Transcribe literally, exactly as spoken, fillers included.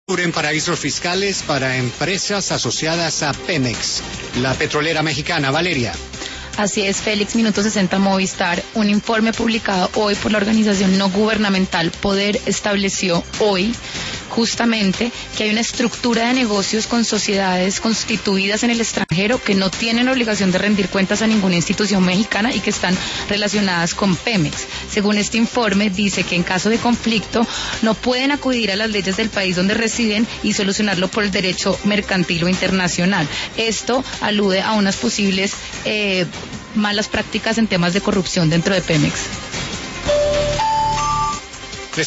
En paraísos fiscales para empresas asociadas a Pemex, la petrolera mexicana. Valeria. Así es, Félix, Minuto sesenta Movistar. Un informe publicado hoy por la organización no gubernamental Poder estableció hoy justamente que hay una estructura de negocios con sociedades constituidas en el extranjero que no tienen obligación de rendir cuentas a ninguna institución mexicana y que están relacionadas con Pemex. Según este informe, dice que en caso de conflicto no pueden acudir a las leyes del país donde residen y solucionarlo por el derecho mercantil o internacional. Esto alude a unas posibles eh, malas prácticas en temas de corrupción dentro de Pemex.